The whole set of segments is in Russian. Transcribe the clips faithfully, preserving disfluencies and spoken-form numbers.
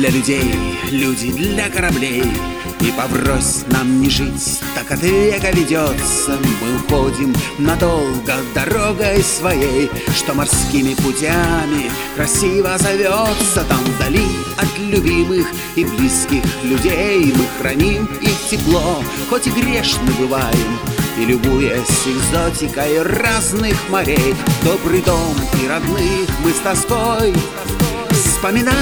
для людей, люди для кораблей. И поврось нам не жить, так от века ведется. Мы уходим надолго дорогой своей, что морскими путями красиво зовется. Там вдали от любимых и близких людей мы храним их тепло, хоть и грешны бываем, и любуясь экзотикой разных морей. Добрый дом и родных мы с тоской вспоминаем.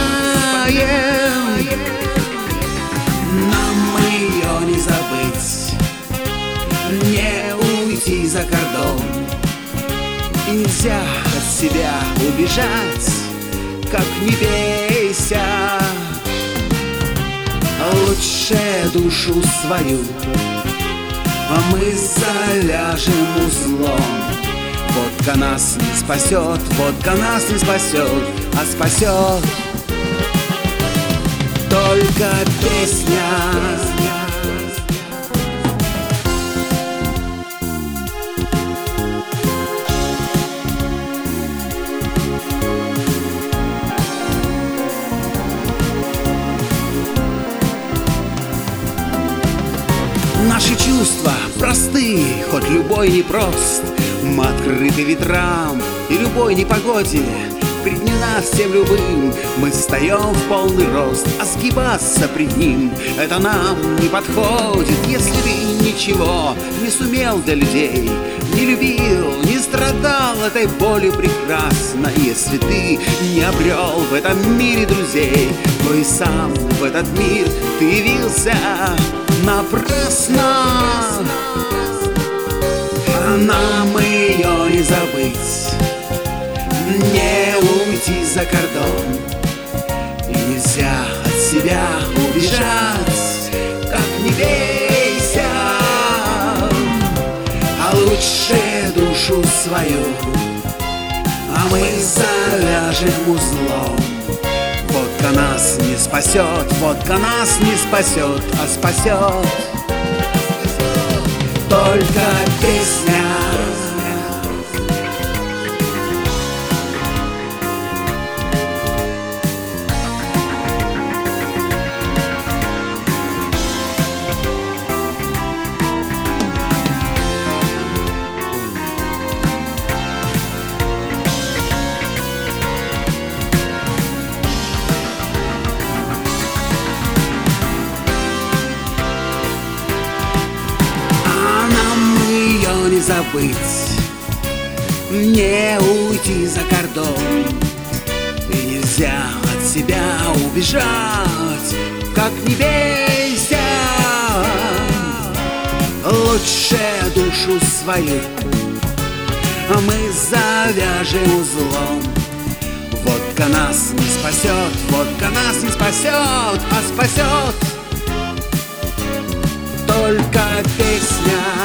Нам ее не забыть, не уйти за кордон. И нельзя от себя убежать, как не бейся. Лучше душу свою мы завяжем узлом. Водка нас не спасет, водка нас не спасет, а спасет только песня. Наши чувства просты, хоть любой непрост. Мы открыты ветрам и любой непогоде. Пред не нас всем любым мы встаем в полный рост, а сгибаться пред ним — это нам не подходит. Если ты ничего не сумел для людей, не любил, не страдал этой болью прекрасно, если ты не обрел в этом мире друзей, то и сам в этот мир ты явился напрасно. Нам ее не забыть, не уйти за кордон. И нельзя от себя убежать, как не бейся. А лучше душу свою а мы завяжем узлом. Водка нас не спасет, водка нас не спасет, а спасет только песня. Не забыть, не уйти за кордон. И нельзя от себя убежать, как не бейся. Лучше душу свою мы завяжем узлом. Водка нас не спасет, водка нас не спасет, а спасет только песня.